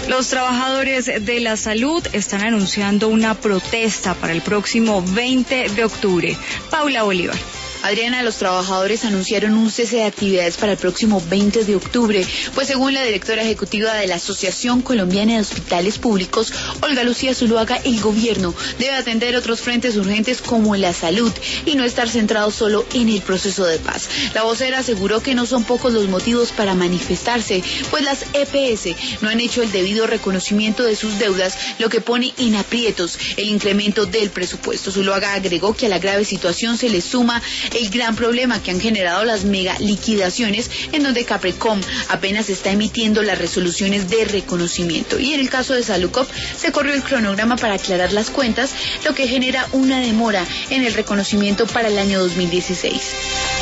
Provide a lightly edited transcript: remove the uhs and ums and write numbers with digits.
Los trabajadores de la salud están anunciando una protesta para el próximo 20 de octubre. Paula Bolívar. Adriana, los trabajadores anunciaron un cese de actividades para el próximo 20 de octubre, pues según la directora ejecutiva de la Asociación Colombiana de Hospitales Públicos, Olga Lucía Zuluaga, el gobierno debe atender otros frentes urgentes como la salud y no estar centrado solo en el proceso de paz. La vocera aseguró que no son pocos los motivos para manifestarse, pues las EPS no han hecho el debido reconocimiento de sus deudas, lo que pone en aprietos el incremento del presupuesto. Zuluaga agregó que a la grave situación se le suma el gran problema que han generado las mega liquidaciones, en donde Capricom apenas está emitiendo las resoluciones de reconocimiento. Y en el caso de Salucop se corrió el cronograma para aclarar las cuentas, lo que genera una demora en el reconocimiento para el año 2016.